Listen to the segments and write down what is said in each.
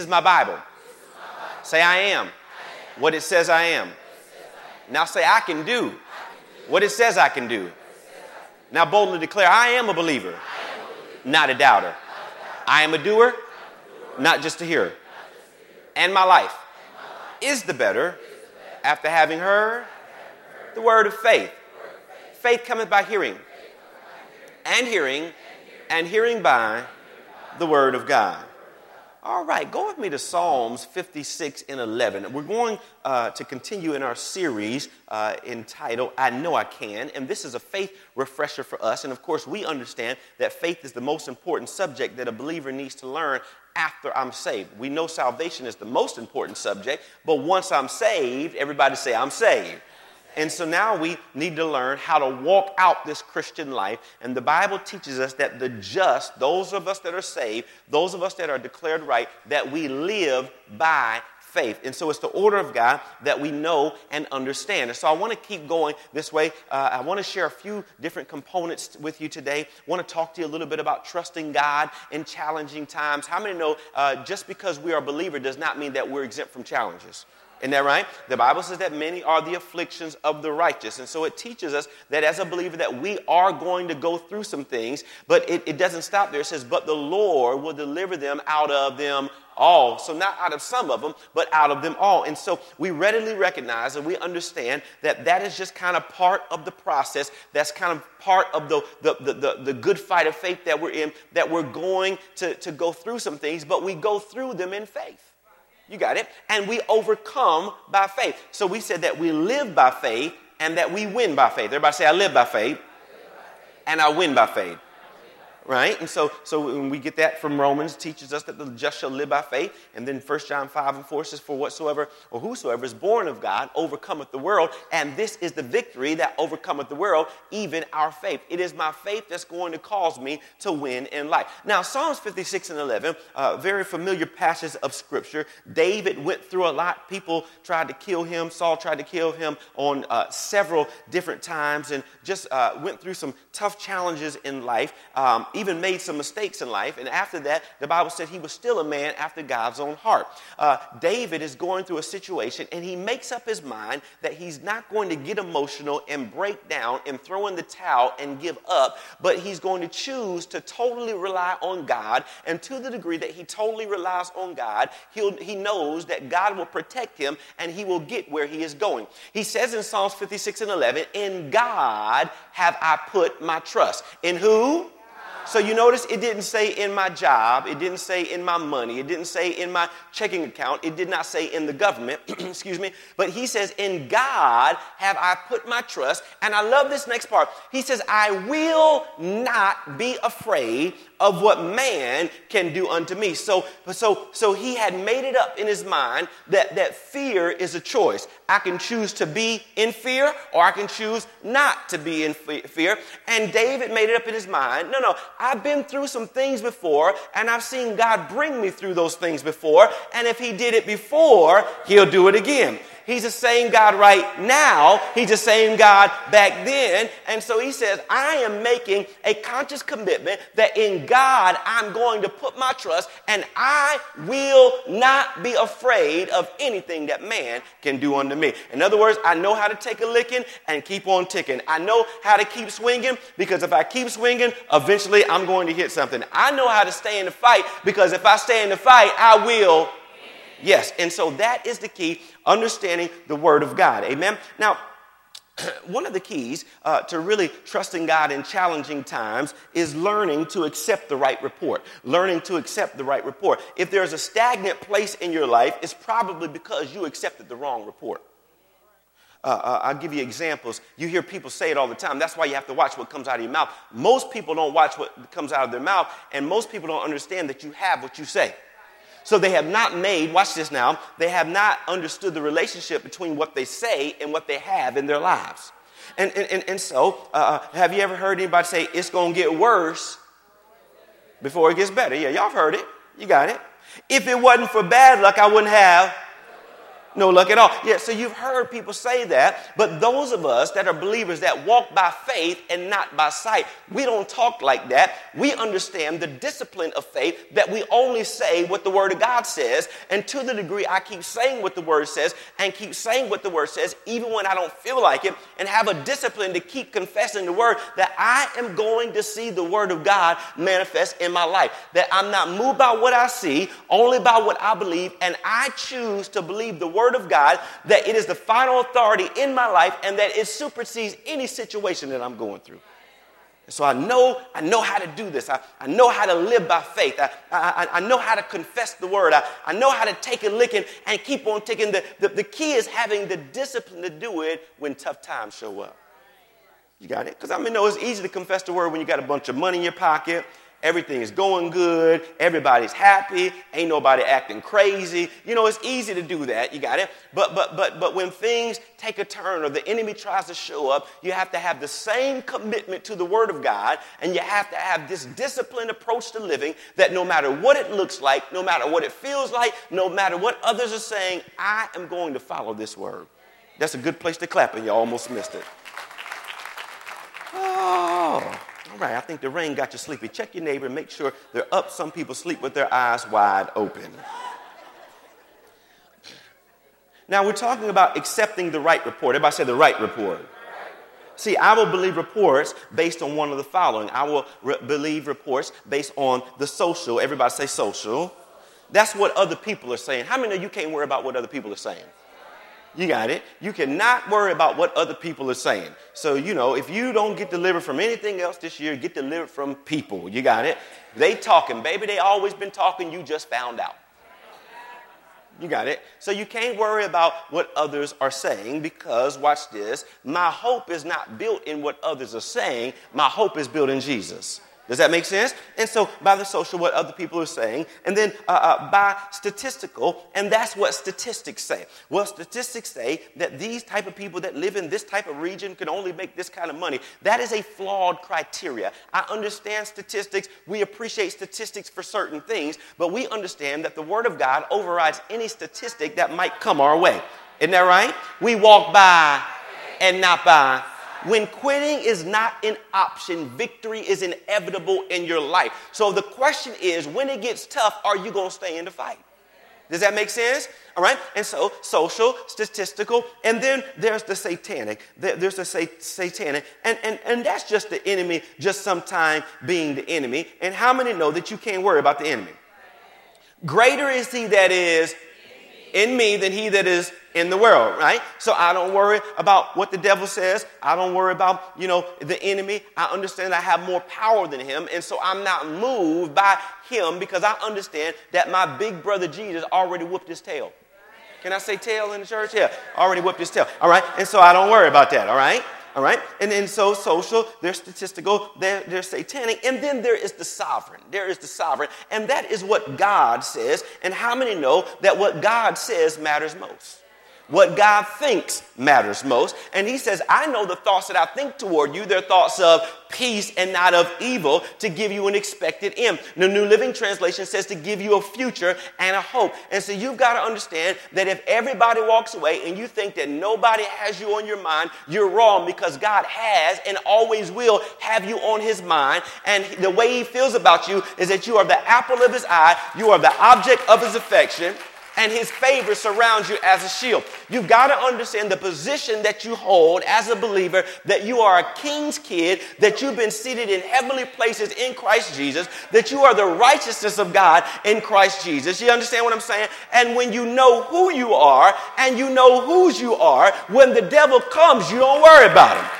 This is my Bible. Say, I am what it says I am. Now say, I can do what it says I can do. Now boldly declare, I am a believer, not a doubter. I am a doer, not just a hearer. And my life is the better after having heard the word of faith. Faith cometh by hearing, and hearing by the word of God. All right, go with me to Psalms 56 and 11. We're going to continue in our series entitled, I Know I Can. And this is a faith refresher for us. And of course, we understand that faith is the most important subject that a believer needs to learn after I'm saved. We know salvation is the most important subject, but once I'm saved, everybody say, I'm saved. And so now we need to learn how to walk out this Christian life. And the Bible teaches us that the just, those of us that are saved, those of us that are declared right, that we live by faith. And so it's the order of God that we know and understand. And so I want to keep going this way. I want to share a few different components with you today. I want to talk to you a little bit about trusting God in challenging times. How many know just because we are a believer does not mean that we're exempt from challenges? Isn't that right? The Bible says that many are the afflictions of the righteous. And so it teaches us that as a believer that we are going to go through some things, but it doesn't stop there. It says, but the Lord will deliver them out of them all. So not out of some of them, but out of them all. And so we readily recognize and we understand that that is just kind of part of the process. That's kind of part of the good fight of faith that we're in, that we're going to go through some things, but we go through them in faith. You got it? And we overcome by faith. So we said that we live by faith and that we win by faith. Everybody say, I live by faith and I win by faith. Right? And so when we get that from Romans, it teaches us that the just shall live by faith. And then 1 John 5 and 4 says, for whatsoever or whosoever is born of God overcometh the world. And this is the victory that overcometh the world, even our faith. It is my faith that's going to cause me to win in life. Now, Psalms 56 and 11, very familiar passage of Scripture. David went through a lot. People tried to kill him. Saul tried to kill him on several different times and just went through some tough challenges in life. Even made some mistakes in life. And after that, the Bible said he was still a man after God's own heart. David is going through a situation and he makes up his mind that he's not going to get emotional and break down and throw in the towel and give up, but he's going to choose to totally rely on God. And to the degree that he totally relies on God, he knows that God will protect him and he will get where he is going. He says in Psalms 56 and 11, in God have I put my trust. In who? So you notice it didn't say in my job, it didn't say in my money, it didn't say in my checking account, it did not say in the government, excuse me, but he says in God have I put my trust. And I love this next part. He says, I will not be afraid of what man can do unto me. So he had made it up in his mind that fear is a choice. I can choose to be in fear or I can choose not to be in fear. And David made it up in his mind. No, I've been through some things before and I've seen God bring me through those things before. And if he did it before, he'll do it again. He's the same God right now. He's the same God back then. And so he says, I am making a conscious commitment that in God I'm going to put my trust and I will not be afraid of anything that man can do unto me. In other words, I know how to take a licking and keep on ticking. I know how to keep swinging because if I keep swinging, eventually I'm going to hit something. I know how to stay in the fight because if I stay in the fight, I will. Yes, and so that is the key, understanding the Word of God. Amen? Now, one of the keys to really trusting God in challenging times is learning to accept the right report. Learning to accept the right report. If there's a stagnant place in your life, it's probably because you accepted the wrong report. I'll give you examples. You hear people say it all the time. That's why you have to watch what comes out of your mouth. Most people don't watch what comes out of their mouth, and most people don't understand that you have what you say. So they have not made, watch this now, they have not understood the relationship between what they say and what they have in their lives. And so, have you ever heard anybody say, it's going to get worse before it gets better? Yeah, y'all have heard it. You got it. If it wasn't for bad luck, I wouldn't have. No luck at all. Yeah, so you've heard people say that, but those of us that are believers that walk by faith and not by sight, we don't talk like that. We understand the discipline of faith that we only say what the Word of God says, and to the degree I keep saying what the Word says and keep saying what the Word says, even when I don't feel like it, and have a discipline to keep confessing the Word, that I am going to see the Word of God manifest in my life, that I'm not moved by what I see, only by what I believe, and I choose to believe the Word of God, that it is the final authority in my life and that it supersedes any situation that I'm going through. And so I know how to do this. I know how to live by faith. I know how to confess the Word. I know how to take a licking and keep on taking. The key is having the discipline to do it when tough times show up. You got it? Because it's easy to confess the Word when you got a bunch of money in your pocket. Everything is going good. Everybody's happy. Ain't nobody acting crazy. It's easy to do that. You got it? But when things take a turn or the enemy tries to show up, you have to have the same commitment to the Word of God, and you have to have this disciplined approach to living that no matter what it looks like, no matter what it feels like, no matter what others are saying, I am going to follow this Word. That's a good place to clap, and you almost missed it. Oh. All right, I think the rain got you sleepy. Check your neighbor and make sure they're up. Some people sleep with their eyes wide open. Now, we're talking about accepting the right report. Everybody say the right report. See, I will believe reports based on one of the following. I will believe reports based on the social. Everybody say social. That's what other people are saying. How many of you can't worry about what other people are saying? You got it. You cannot worry about what other people are saying. So, if you don't get delivered from anything else this year, get delivered from people. You got it. They talking, baby. They always been talking. You just found out. You got it. So you can't worry about what others are saying because, watch this, my hope is not built in what others are saying. My hope is built in Jesus. Does that make sense? And so by the social, what other people are saying, and then by statistical, and that's what statistics say. Well, statistics say that these type of people that live in this type of region can only make this kind of money. That is a flawed criteria. I understand statistics. We appreciate statistics for certain things, but we understand that the Word of God overrides any statistic that might come our way. Isn't that right? We walk by and not by. When quitting is not an option, victory is inevitable in your life. So the question is, when it gets tough, are you going to stay in the fight? Does that make sense? All right. And so social, statistical, and then there's the satanic. There's the satanic. And that's just the enemy, just sometime being the enemy. And how many know that you can't worry about the enemy? Greater is he that is in me than he that is in the world, right? So I don't worry about what the devil says. I don't worry about, the enemy. I understand I have more power than him. And so I'm not moved by him because I understand that my big brother Jesus already whooped his tail. Can I say tail in the church? Yeah, already whooped his tail. All right. And so I don't worry about that. All right. All right. And then so social, there's statistical, there's satanic, and then there is the sovereign. There is the sovereign. And that is what God says. And how many know that what God says matters most? What God thinks matters most. And he says, I know the thoughts that I think toward you. They're thoughts of peace and not of evil, to give you an expected end. The New Living Translation says to give you a future and a hope. And so you've got to understand that if everybody walks away and you think that nobody has you on your mind, you're wrong, because God has and always will have you on his mind. And the way he feels about you is that you are the apple of his eye. You are the object of his affection. And his favor surrounds you as a shield. You've got to understand the position that you hold as a believer, that you are a king's kid, that you've been seated in heavenly places in Christ Jesus, that you are the righteousness of God in Christ Jesus. You understand what I'm saying? And when you know who you are and you know whose you are, when the devil comes, you don't worry about him.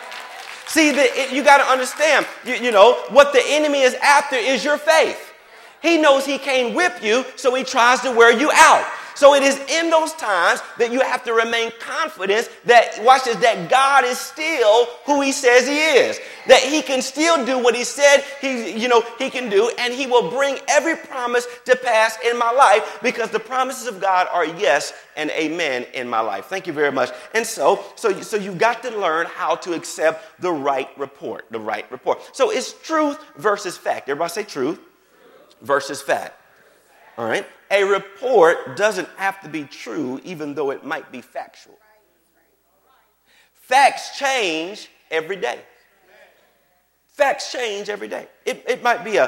See, you got to understand, what the enemy is after is your faith. He knows he can't whip you, so he tries to wear you out. So it is in those times that you have to remain confident that, watch this, that God is still who he says he is. That he can still do what he said he can do, and he will bring every promise to pass in my life, because the promises of God are yes and amen in my life. Thank you very much. And so you've got to learn how to accept the right report, So it's truth versus fact. Everybody say truth versus fact. All right? A report doesn't have to be true, even though it might be factual. Facts change every day. Facts change every day. It might be a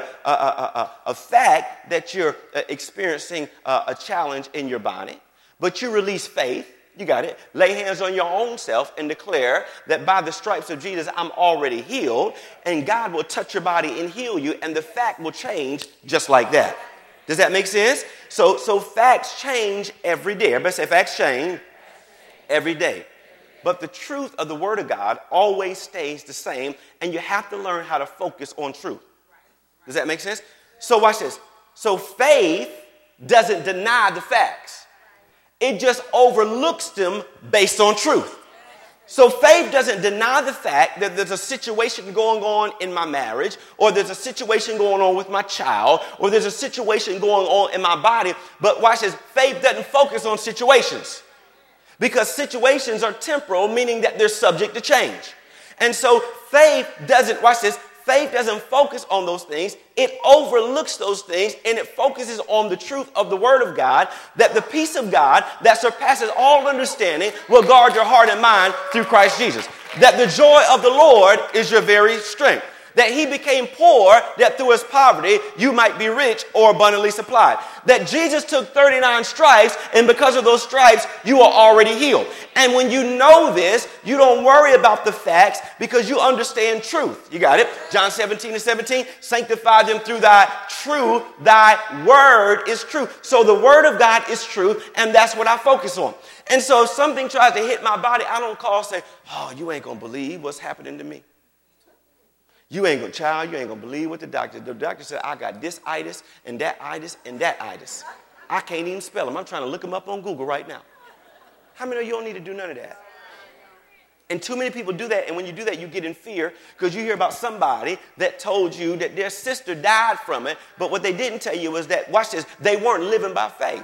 fact that you're experiencing a challenge in your body, but you release faith. You got it. Lay hands on your own self and declare that by the stripes of Jesus, I'm already healed, and God will touch your body and heal you, and the fact will change just like that. Does that make sense? So facts change every day. Everybody say facts change every day. But the truth of the Word of God always stays the same, and you have to learn how to focus on truth. Does that make sense? So watch this. So faith doesn't deny the facts. It just overlooks them based on truth. So faith doesn't deny the fact that there's a situation going on in my marriage, or there's a situation going on with my child, or there's a situation going on in my body. But watch this. Faith doesn't focus on situations. Because situations are temporal, meaning that they're subject to change. And so faith doesn't, watch this, faith doesn't focus on those things. It overlooks those things, and it focuses on the truth of the Word of God, that the peace of God that surpasses all understanding will guard your heart and mind through Christ Jesus. That the joy of the Lord is your very strength. That he became poor, that through his poverty you might be rich or abundantly supplied. That Jesus took 39 stripes, and because of those stripes, you are already healed. And when you know this, you don't worry about the facts because you understand truth. You got it? John 17:17, sanctify them through thy truth. Thy word is true. So the Word of God is true, and that's what I focus on. And so if something tries to hit my body, I don't call and say, oh, you ain't going to believe what's happening to me. You ain't going to believe what the doctor said. I got this itis and that itis and that itis. I can't even spell them. I'm trying to look them up on Google right now. How many of you don't need to do none of that? And too many people do that, and when you do that, you get in fear because you hear about somebody that told you that their sister died from it, but what they didn't tell you was that, watch this, they weren't living by faith.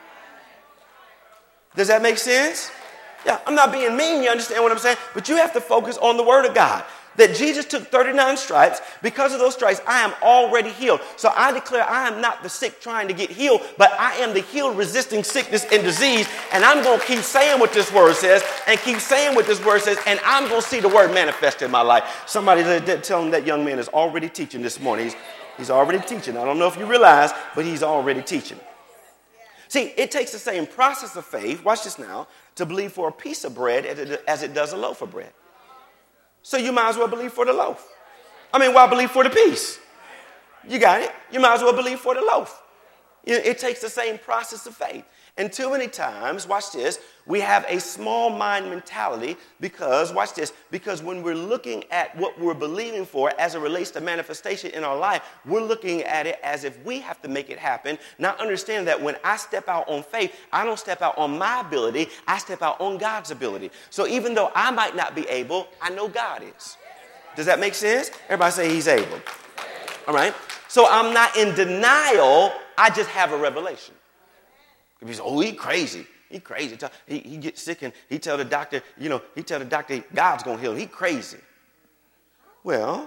Does that make sense? Yeah, I'm not being mean, you understand what I'm saying? But you have to focus on the Word of God. That Jesus took 39 stripes. Because of those stripes, I am already healed. So I declare I am not the sick trying to get healed, but I am the healed resisting sickness and disease. And I'm going to keep saying what this word says and keep saying what this word says. And I'm going to see the word manifest in my life. Somebody tell him that young man is already teaching this morning. He's already teaching. I don't know if you realize, but he's already teaching. See, it takes the same process of faith, watch this now, to believe for a piece of bread as it does a loaf of bread. So you might as well believe for the loaf. Why believe for the piece? You got it? You might as well believe for the loaf. It takes the same process of faith. And too many times, watch this, we have a small mind mentality because, watch this, because when we're looking at what we're believing for as it relates to manifestation in our life, we're looking at it as if we have to make it happen. Now understand that when I step out on faith, I don't step out on my ability, I step out on God's ability. So even though I might not be able, I know God is. Does that make sense? Everybody say he's able. All right? So I'm not in denial, I just have a revelation. He says, oh, he crazy. He crazy. He gets sick and he tell the doctor, God's going to heal him. He crazy. Well,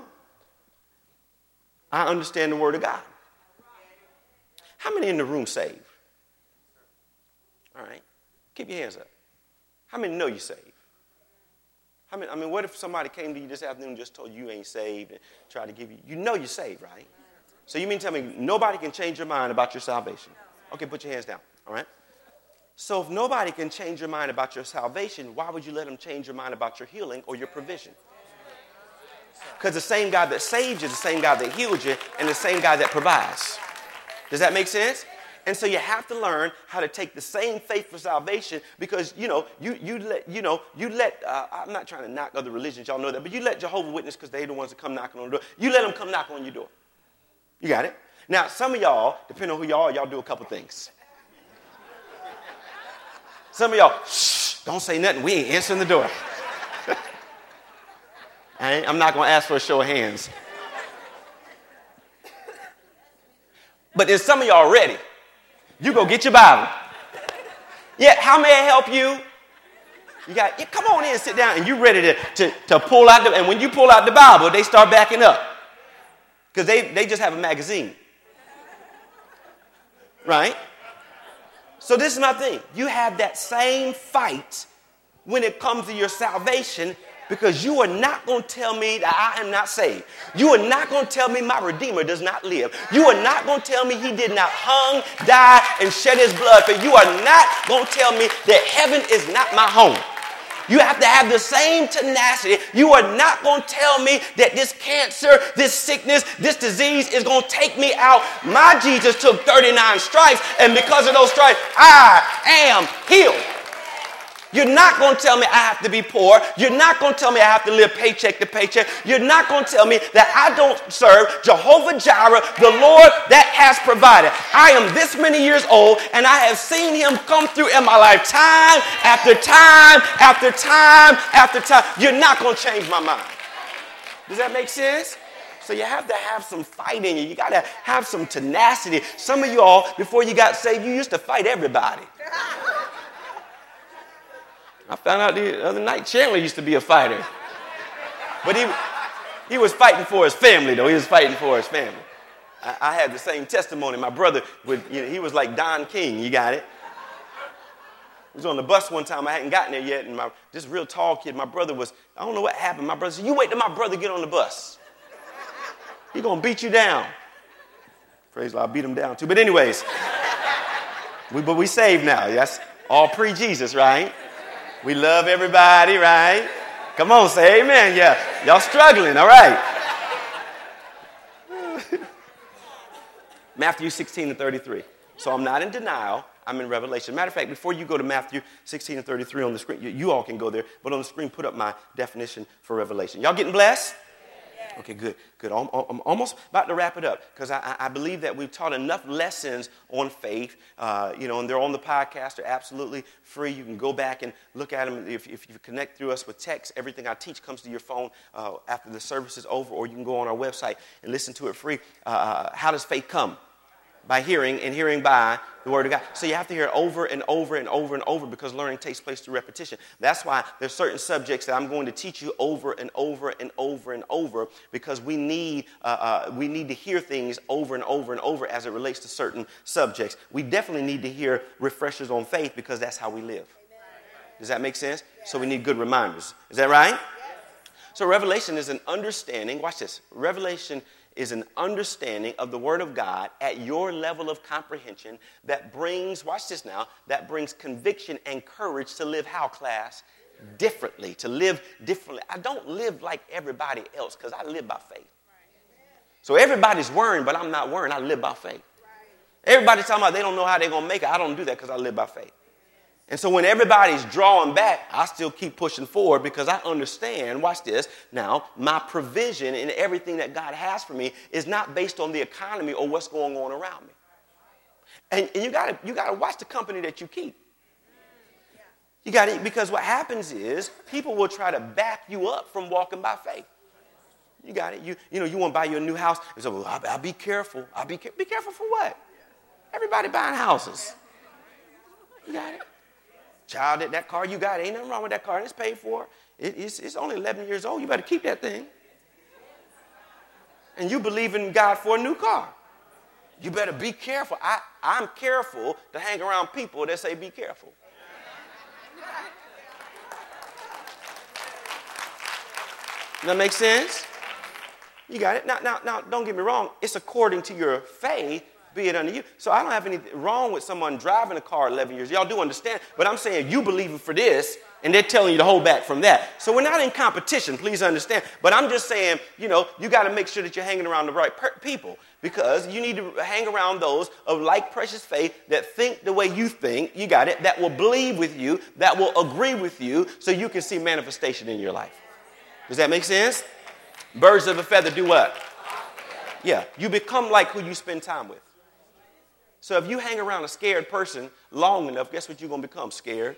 I understand the Word of God. How many in the room saved? All right. Keep your hands up. How many know you're saved? How many, what if somebody came to you this afternoon and just told you ain't saved and tried to give you, you're saved, right? So you mean tell me nobody can change your mind about your salvation? Okay, put your hands down. All right? So if nobody can change your mind about your salvation, why would you let them change your mind about your healing or your provision? Because the same God that saved you, the same God that healed you, and the same God that provides. Does that make sense? And so you have to learn how to take the same faith for salvation because, I'm not trying to knock other religions, y'all know that, but you let Jehovah's Witnesses, because they're the ones that come knocking on the door, you let them come knock on your door. You got it? Now, some of y'all, depending on who y'all are, y'all do a couple things. Some of y'all, shh, don't say nothing. We ain't answering the door. I'm not going to ask for a show of hands. But there's some of y'all ready. You go get your Bible. Yeah, how may I help you? Come on in and sit down, and you ready to pull out and when you pull out the Bible, they start backing up. Because they just have a magazine. Right? So this is my thing. You have that same fight when it comes to your salvation, because you are not going to tell me that I am not saved. You are not going to tell me my Redeemer does not live. You are not going to tell me he did not hung, die, and shed his blood. But you are not going to tell me that heaven is not my home. You have to have the same tenacity. You are not going to tell me that this cancer, this sickness, this disease is going to take me out. My Jesus took 39 stripes, and because of those stripes, I am healed. You're not going to tell me I have to be poor. You're not going to tell me I have to live paycheck to paycheck. You're not going to tell me that I don't serve Jehovah Jireh, the Lord that has provided. I am this many years old, and I have seen him come through in my life time after time after time after time. You're not going to change my mind. Does that make sense? So you have to have some fight in you. You got to have some tenacity. Some of you all, before you got saved, you used to fight everybody. I found out the other night Chandler used to be a fighter. But he was fighting for his family, though. He was fighting for his family. I had the same testimony. My brother, he was like Don King. You got it? He was on the bus one time. I hadn't gotten there yet. And this real tall kid, my brother was, I don't know what happened. My brother said, you wait till my brother get on the bus. He's going to beat you down. Praise the Lord, I beat him down too. But anyways, we saved now. That's all pre-Jesus, right? We love everybody, right? Come on, say amen. Yeah, y'all struggling, all right. Matthew 16:33. So I'm not in denial. I'm in revelation. Matter of fact, before you go to Matthew 16:33 on the screen, you all can go there. But on the screen, put up my definition for revelation. Y'all getting blessed? Okay, good. I'm almost about to wrap it up, because I believe that we've taught enough lessons on faith, and they're on the podcast. They're absolutely free. You can go back and look at them. If you connect through us with text, everything I teach comes to your phone after the service is over, or you can go on our website and listen to it free. How does faith come? By hearing, and hearing by the word of God. So you have to hear it over and over and over and over, because learning takes place through repetition. That's why there's certain subjects that I'm going to teach you over and over and over and over, because we need to hear things over and over and over as it relates to certain subjects. We definitely need to hear refreshers on faith, because that's how we live. Does that make sense? So we need good reminders. Is that right? So revelation is an understanding. Watch this. Revelation is an understanding of the Word of God at your level of comprehension that brings, watch this now, that brings conviction and courage to live how, class? Differently, to live differently. I don't live like everybody else, because I live by faith. So everybody's worrying, but I'm not worrying. I live by faith. Everybody's talking about they don't know how they're going to make it. I don't do that, because I live by faith. And so when everybody's drawing back, I still keep pushing forward, because I understand, watch this, now, my provision and everything that God has for me is not based on the economy or what's going on around me. And you gotta watch the company that you keep. You got to, because what happens is people will try to back you up from walking by faith. You got it. You want to buy you a new house. And so, well, I'll be careful. Be careful for what? Everybody buying houses. You got it. Child, that car you got, ain't nothing wrong with that car. It's paid for. It's only 11 years old. You better keep that thing. And you believe in God for a new car. You better be careful. I'm careful to hang around people that say be careful. Does that make sense? You got it. Now, don't get me wrong. It's according to your faith, be it unto you. So I don't have anything wrong with someone driving a car 11 years. Y'all do understand. But I'm saying you believe for this, and they're telling you to hold back from that. So we're not in competition, please understand. But I'm just saying, you got to make sure that you're hanging around the right people, because you need to hang around those of like precious faith that think the way you think, you got it, that will believe with you, that will agree with you, so you can see manifestation in your life. Does that make sense? Birds of a feather do what? Yeah, you become like who you spend time with. So if you hang around a scared person long enough, guess what you're going to become? Scared.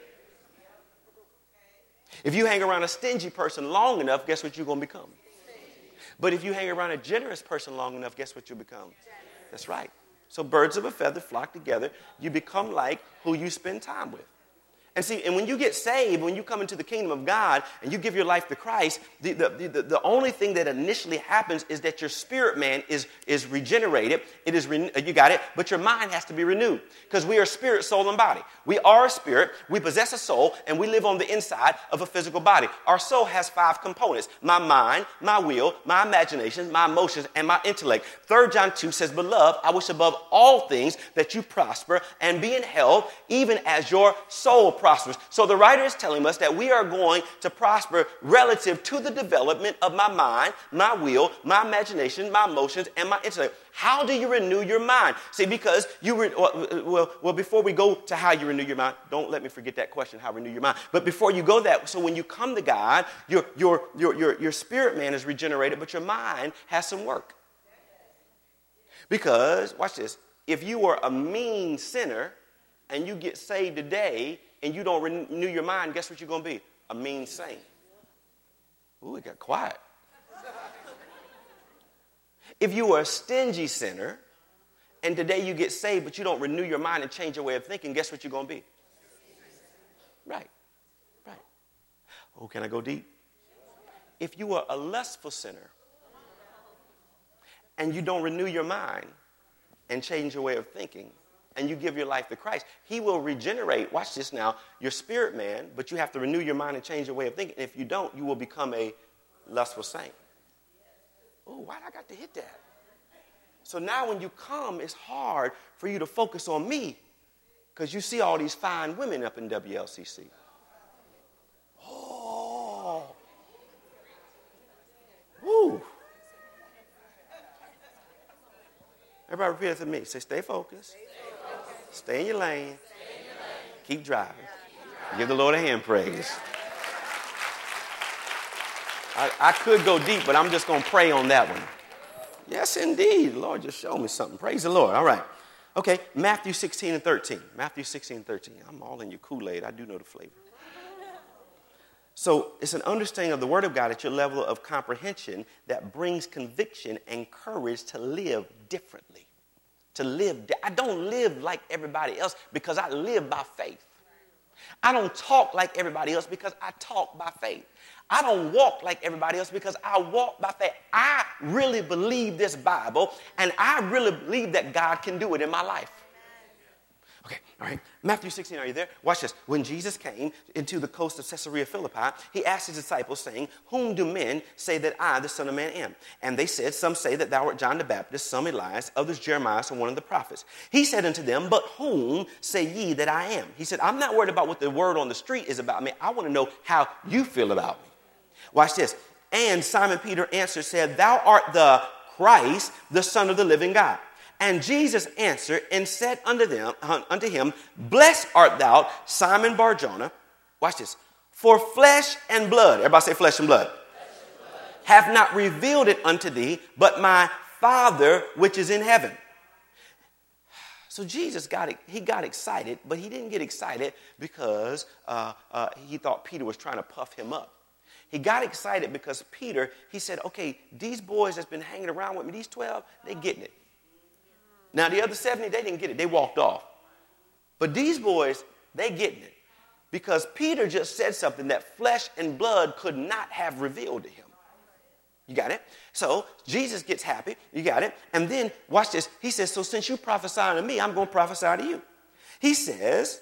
If you hang around a stingy person long enough, guess what you're going to become? But if you hang around a generous person long enough, guess what you'll become? That's right. So birds of a feather flock together. You become like who you spend time with. And when you get saved, when you come into the kingdom of God and you give your life to Christ, the only thing that initially happens is that your spirit man is regenerated. You got it? But your mind has to be renewed because we are spirit, soul, and body. We are a spirit, we possess a soul, and we live on the inside of a physical body. Our soul has 5 components: my mind, my will, my imagination, my emotions, and my intellect. 3 John 2 says, "Beloved, I wish above all things that you prosper and be in health, even as your soul prospers." So the writer is telling us that we are going to prosper relative to the development of my mind, my will, my imagination, my emotions, and my intellect. How do you renew your mind? See, because before we go to how you renew your mind, don't let me forget that question, how renew your mind. But before you go that, so when you come to God, your spirit man is regenerated, but your mind has some work. Because, watch this, if you are a mean sinner and you get saved today and you don't renew your mind, guess what you're going to be? A mean saint. Ooh, it got quiet. If you are a stingy sinner and today you get saved but you don't renew your mind and change your way of thinking, guess what you're going to be? Right. Oh, can I go deep? If you are a lustful sinner and you don't renew your mind and change your way of thinking, and you give your life to Christ, he will regenerate, watch this now, your spirit man, but you have to renew your mind and change your way of thinking. And if you don't, you will become a lustful saint. Oh, why did I got to hit that? So now when you come, it's hard for you to focus on me because you see all these fine women up in WLCC. Oh. Woo. Everybody repeat after me. Say, stay focused. Stay in your lane. Keep driving. Give the Lord a hand praise. I could go deep, but I'm just going to pray on that one. Yes, indeed. The Lord just showed me something. Praise the Lord. All right. Okay, Matthew 16 and 13. Matthew 16 and 13. I'm all in your Kool-Aid. I do know the flavor. So it's an understanding of the Word of God at your level of comprehension that brings conviction and courage to live differently. I don't live like everybody else because I live by faith. I don't talk like everybody else because I talk by faith. I don't walk like everybody else because I walk by faith. I really believe this Bible, and I really believe that God can do it in my life. Okay, all right. Matthew 16, are you there? Watch this. When Jesus came into the coast of Caesarea Philippi, he asked his disciples, saying, "Whom do men say that I, the Son of Man, am?" And they said, "Some say that thou art John the Baptist, some Elias, others Jeremiah, or one of the prophets." He said unto them, "But whom say ye that I am?" He said, "I'm not worried about what the word on the street is about me. I want to know how you feel about me." Watch this. And Simon Peter answered, said, "Thou art the Christ, the Son of the living God." And Jesus answered and said unto him, "Blessed art thou, Simon Bar-Jonah." Watch this. "For flesh and blood," everybody say flesh and blood, "have not revealed it unto thee, but my Father which is in heaven." So Jesus got excited, but he didn't get excited because he thought Peter was trying to puff him up. He got excited because Peter, he said, okay, these boys that's been hanging around with me, these 12, they getting it. Now, the other 70, they didn't get it. They walked off. But these boys, they getting it. Because Peter just said something that flesh and blood could not have revealed to him. You got it? So Jesus gets happy. You got it? And then, watch this. He says, so since you prophesy to me, I'm going to prophesy to you. He says,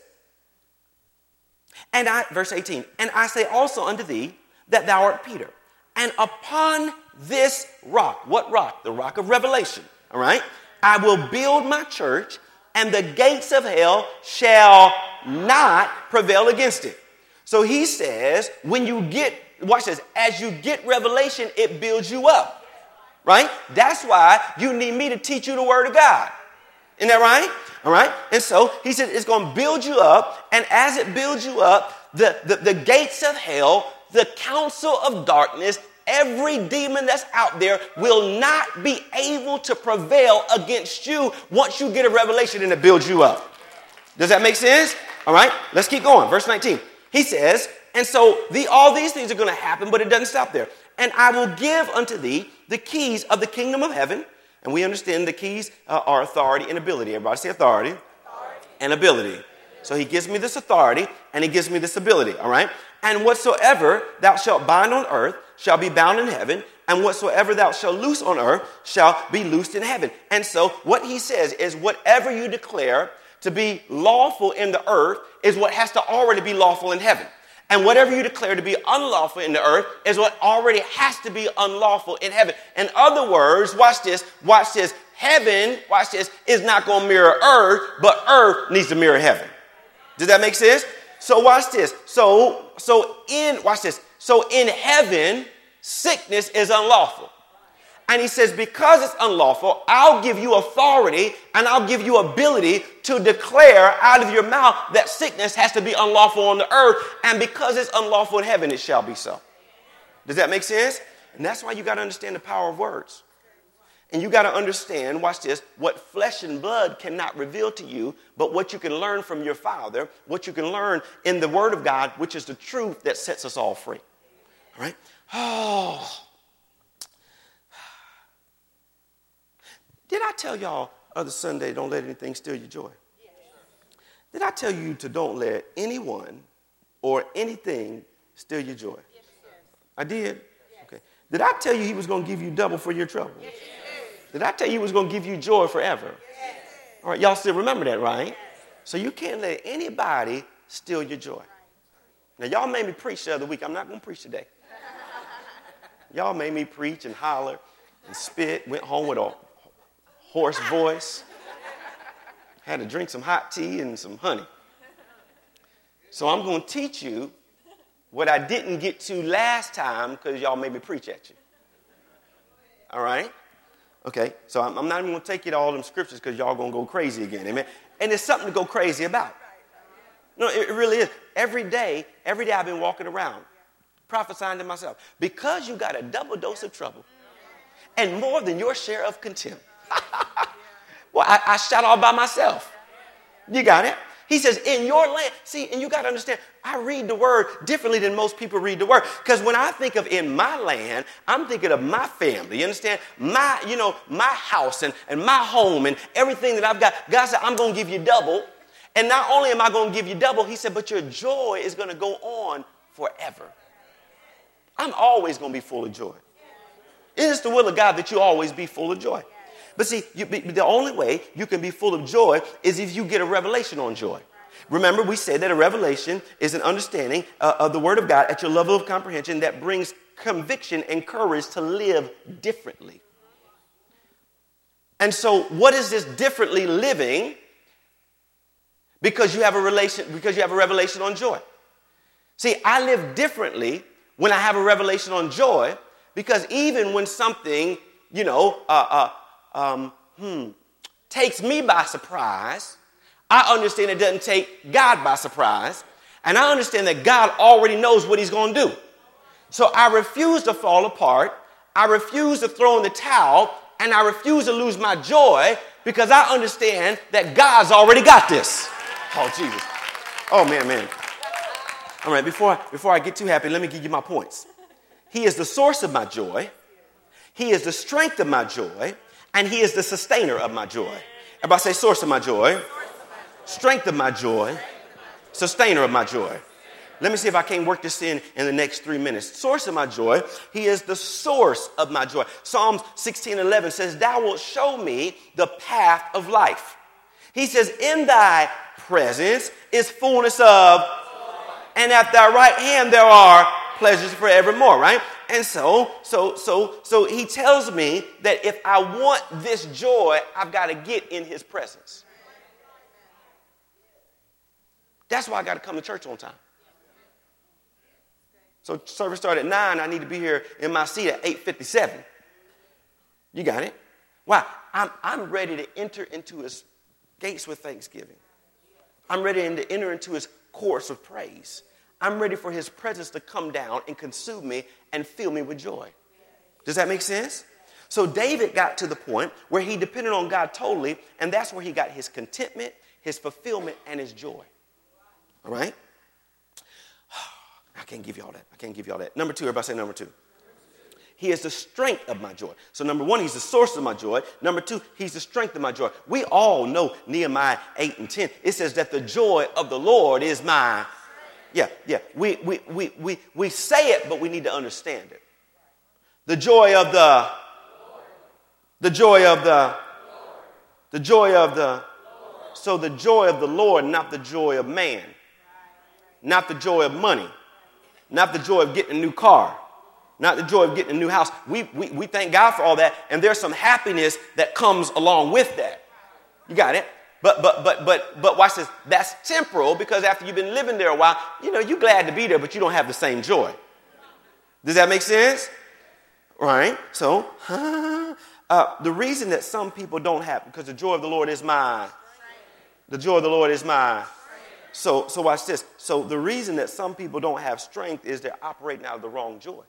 verse 18, "And I say also unto thee that thou art Peter. And upon this rock," what rock? The rock of revelation. All right? "I will build my church, and the gates of hell shall not prevail against it." So he says, when you get, watch this, as you get revelation, it builds you up. Right? That's why you need me to teach you the word of God. Isn't that right? All right? And so he said it's going to build you up, and as it builds you up, the gates of hell, the council of darkness, every demon that's out there will not be able to prevail against you once you get a revelation and it builds you up. Does that make sense? All right, let's keep going. Verse 19. He says, and so all these things are going to happen, but it doesn't stop there. "And I will give unto thee the keys of the kingdom of heaven." And we understand the keys are authority and ability. Everybody say authority and ability. So he gives me this authority and he gives me this ability, all right? And whatsoever thou shalt bind on earth shall be bound in heaven, and whatsoever thou shalt loose on earth shall be loosed in heaven. And so what he says is whatever you declare to be lawful in the earth is what has to already be lawful in heaven. And whatever you declare to be unlawful in the earth is what already has to be unlawful in heaven. In other words, watch this, heaven, watch this, is not going to mirror earth, but earth needs to mirror heaven. Does that make sense? So watch this. So in heaven, sickness is unlawful. And he says, because it's unlawful, I'll give you authority and I'll give you ability to declare out of your mouth that sickness has to be unlawful on the earth. And because it's unlawful in heaven, it shall be so. Does that make sense? And that's why you got to understand the power of words. And you got to understand, watch this, what flesh and blood cannot reveal to you, but what you can learn from your Father, what you can learn in the Word of God, which is the truth that sets us all free. All right? Oh. Did I tell y'all other Sunday, don't let anything steal your joy? Did I tell you to don't let anyone or anything steal your joy? I did? Okay. Did I tell you he was going to give you double for your trouble? Did I tell you he was going to give you joy forever? All right, y'all still remember that, right? So you can't let anybody steal your joy. Now, y'all made me preach the other week. I'm not going to preach today. Y'all made me preach and holler and spit, went home with a hoarse voice, had to drink some hot tea and some honey. So I'm going to teach you what I didn't get to last time because y'all made me preach at you. All right? Okay, so I'm not even going to take you to all them scriptures because y'all going to go crazy again. Amen? And there's something to go crazy about. No, it really is. Every day I've been walking around prophesying to myself, because you got a double dose of trouble and more than your share of contempt. Well, I shout all by myself. You got it? He says, in your land. See, and you got to understand, I read the word differently than most people read the word. Because when I think of in my land, I'm thinking of my family. You understand? My house and my home and everything that I've got. God said, I'm going to give you double. And not only am I going to give you double, he said, but your joy is going to go on forever. I'm always going to be full of joy. It is the will of God that you always be full of joy. But see, the only way you can be full of joy is if you get a revelation on joy. Remember, we said that a revelation is an understanding of the Word of God at your level of comprehension that brings conviction and courage to live differently. And so what is this differently living? Because you have a revelation on joy. See, I live differently when I have a revelation on joy, because even when something, takes me by surprise, I understand it doesn't take God by surprise. And I understand that God already knows what he's going to do. So I refuse to fall apart. I refuse to throw in the towel. And I refuse to lose my joy because I understand that God's already got this. Oh, Jesus. Oh, man. All right, before I get too happy, let me give you my points. He is the source of my joy. He is the strength of my joy. And he is the sustainer of my joy. Everybody say source of my joy, strength of my joy, sustainer of my joy. Let me see if I can work this in the next 3 minutes. Source of my joy. He is the source of my joy. Psalms 16:11 says, thou wilt show me the path of life. He says, in thy presence is fullness of, and at thy right hand there are pleasures forevermore, right? And so he tells me that if I want this joy, I've got to get in his presence. That's why I got to come to church on time. So service started at 9. I need to be here in my seat at 8:57. You got it? Why? I'm ready to enter into his gates with thanksgiving. I'm ready to enter into his courts of praise. I'm ready for his presence to come down and consume me and fill me with joy. Does that make sense? So David got to the point where he depended on God totally, and that's where he got his contentment, his fulfillment, and his joy. All right? I can't give you all that. Number two, everybody say number two. He is the strength of my joy. So number one, he's the source of my joy. Number two, he's the strength of my joy. We all know Nehemiah 8 and 10. It says that the joy of the Lord is my. Yeah. We say it, but we need to understand it. The joy of the so the joy of the Lord, not the joy of man, not the joy of money, not the joy of getting a new car, not the joy of getting a new house. We thank God for all that, and there's some happiness that comes along with that. You got it? But watch this. That's temporal, because after you've been living there a while, you're glad to be there, but you don't have the same joy. Does that make sense? Right? So, the reason that some people don't have, because the joy of the Lord is mine. The joy of the Lord is mine. So watch this. So the reason that some people don't have strength is they're operating out of the wrong joy.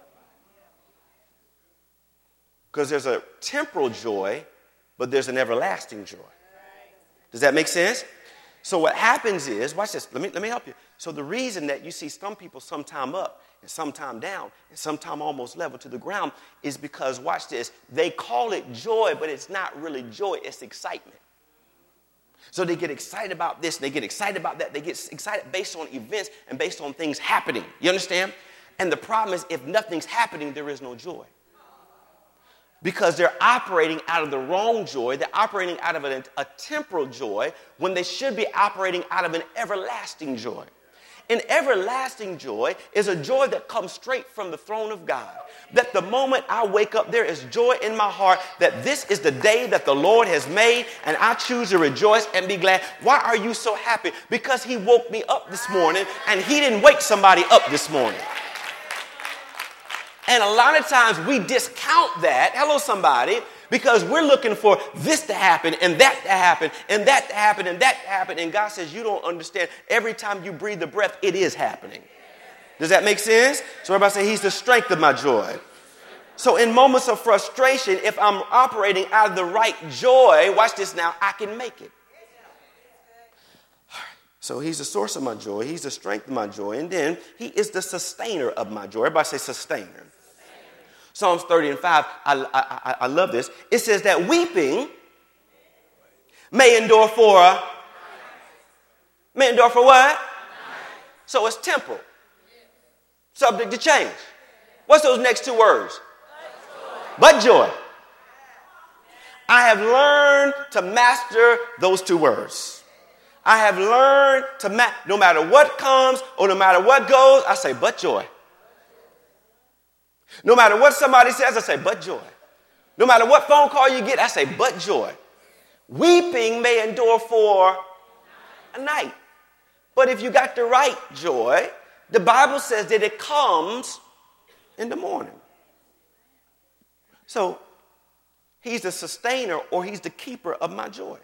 Because there's a temporal joy, but there's an everlasting joy. Does that make sense? So what happens is, watch this, let me help you. So the reason that you see some people sometime up and sometime down and sometime almost level to the ground is because, watch this, they call it joy, but it's not really joy, it's excitement. So they get excited about this, they get excited about that, they get excited based on events and based on things happening. You understand? And the problem is, if nothing's happening, there is no joy. Because they're operating out of the wrong joy. They're operating out of a temporal joy when they should be operating out of an everlasting joy. An everlasting joy is a joy that comes straight from the throne of God. That the moment I wake up, there is joy in my heart that this is the day that the Lord has made, and I choose to rejoice and be glad. Why are you so happy? Because he woke me up this morning, and he didn't wake somebody up this morning. And a lot of times we discount that, hello somebody, because we're looking for this to happen and that to happen and that to happen and that to happen. And God says, you don't understand. Every time you breathe the breath, it is happening. Does that make sense? So everybody say, he's the strength of my joy. So in moments of frustration, if I'm operating out of the right joy, watch this now, I can make it. So he's the source of my joy. He's the strength of my joy. And then he is the sustainer of my joy. Everybody say sustainer. Psalms 30 and 5, I love this. It says that weeping may endure for what? So it's temporal. Subject to change. What's those next two words? But joy. I have learned to master those two words. I have learned to no matter what comes or no matter what goes, I say, but joy. No matter what somebody says, I say, but joy. No matter what phone call you get, I say, but joy. Weeping may endure for a night. But if you got the right joy, the Bible says that it comes in the morning. So he's the sustainer, or he's the keeper of my joy.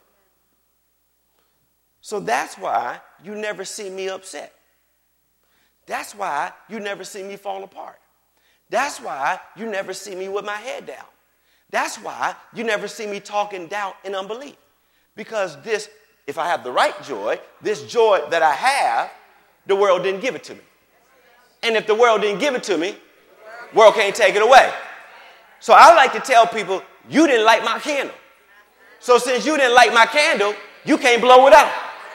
So that's why you never see me upset. That's why you never see me fall apart. That's why you never see me with my head down. That's why you never see me talking doubt and unbelief. Because this, if I have the right joy, this joy that I have, the world didn't give it to me. And if the world didn't give it to me, the world can't take it away. So I like to tell people, you didn't light my candle. So since you didn't light my candle, you can't blow it out.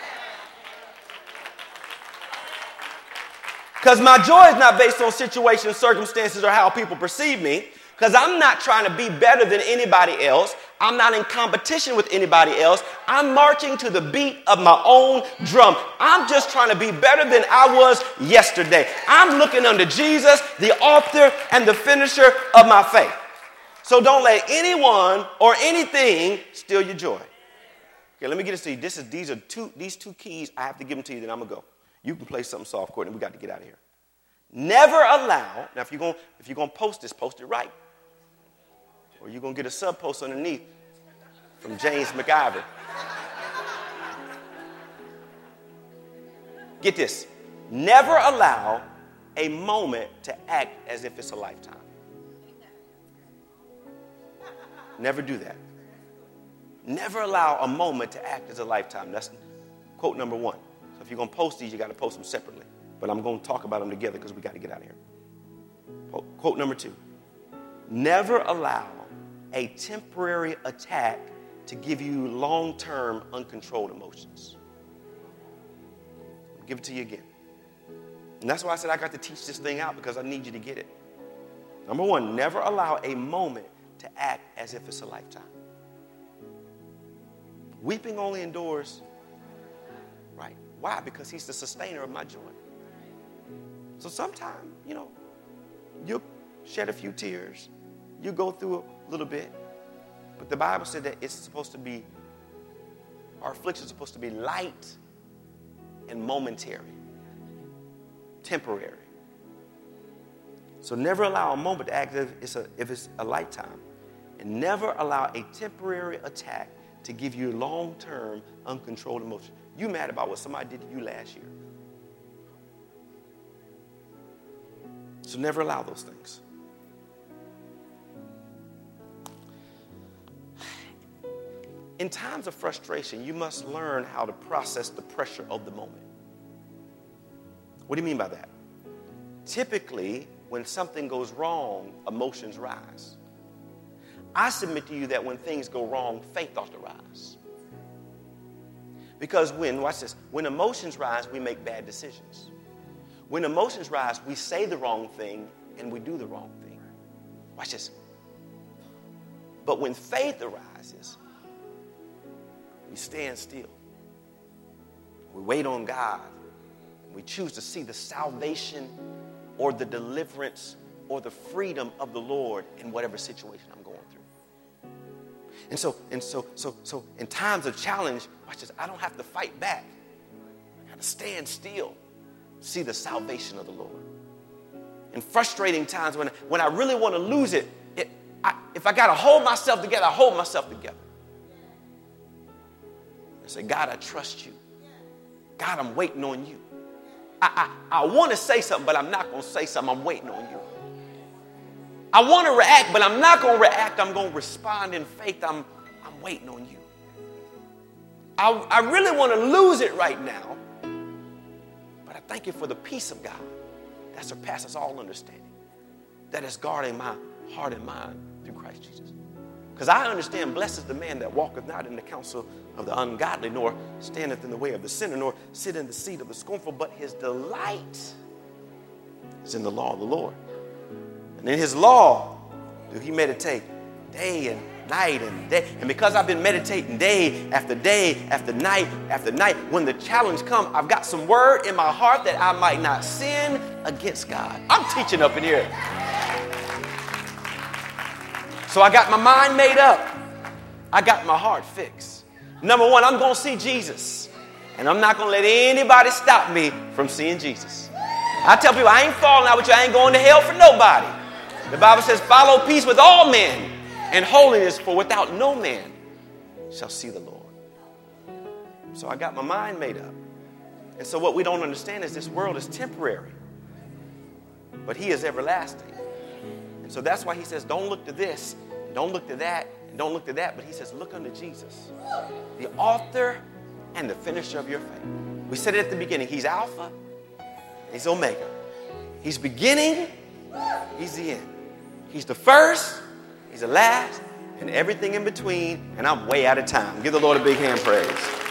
Because my joy is not based on situations, circumstances, or how people perceive me. Because I'm not trying to be better than anybody else. I'm not in competition with anybody else. I'm marching to the beat of my own drum. I'm just trying to be better than I was yesterday. I'm looking unto Jesus, the author and the finisher of my faith. So don't let anyone or anything steal your joy. Okay, let me get this to you. These two keys, I have to give them to you, then I'm going to go. You can play something soft, Courtney. We got to get out of here. Never allow, now if you're going to post this, post it right. Or you're going to get a sub post underneath from James McIver. Get this. Never allow a moment to act as if it's a lifetime. Never do that. Never allow a moment to act as a lifetime. That's quote number one. So if you're going to post these, you got to post them separately. But I'm going to talk about them together because we got to get out of here. Quote number 2. Never allow a temporary attack to give you long-term uncontrolled emotions. I'll give it to you again. And that's why I said I got to teach this thing out, because I need you to get it. Number one, never allow a moment to act as if it's a lifetime. Weeping only endures, right? Why? Because he's the sustainer of my joy. So sometimes, you'll shed a few tears. You go through a little bit. But the Bible said that it's supposed to be, our affliction is supposed to be light and momentary, temporary. So never allow a moment to act as if it's a lifetime. And never allow a temporary attack to give you long-term uncontrolled emotion. You mad about what somebody did to you last year. So never allow those things. In times of frustration, you must learn how to process the pressure of the moment. What do you mean by that? Typically, when something goes wrong, emotions rise. I submit to you that when things go wrong, faith ought to rise. Because watch this, when emotions rise, we make bad decisions. When emotions rise, we say the wrong thing and we do the wrong thing. Watch this. But when faith arises, we stand still. We wait on God. We choose to see the salvation or the deliverance or the freedom of the Lord in whatever situation I'm going through. And so in times of challenge, watch this, I don't have to fight back. I got to stand still, see the salvation of the Lord. In frustrating times when I really want to lose it, if I got to hold myself together, I hold myself together. I say, God, I trust you. God, I'm waiting on you. I want to say something, but I'm not going to say something. I'm waiting on you. I want to react, but I'm not going to react. I'm going to respond in faith. I'm waiting on you. I really want to lose it right now, but I thank you for the peace of God that surpasses all understanding, that is guarding my heart and mind through Christ Jesus. Because I understand, blessed is the man that walketh not in the counsel of the ungodly, nor standeth in the way of the sinner, nor sit in the seat of the scornful, but his delight is in the law of the Lord. And in his law do he meditate day and night and day. And because I've been meditating day after day after night, when the challenge comes, I've got some word in my heart that I might not sin against God. I'm teaching up in here. So I got my mind made up. I got my heart fixed. Number one, I'm going to see Jesus. And I'm not going to let anybody stop me from seeing Jesus. I tell people, I ain't falling out with you. I ain't going to hell for nobody. The Bible says, follow peace with all men and holiness, for without no man shall see the Lord. So I got my mind made up. And so what we don't understand is this world is temporary, but he is everlasting. And so that's why he says, don't look to this, don't look to that, and don't look to that. But he says, look unto Jesus, the author and the finisher of your faith. We said it at the beginning. He's Alpha, he's Omega. He's beginning, he's the end. He's the first, he's the last, and everything in between. And I'm way out of time. Give the Lord a big hand praise.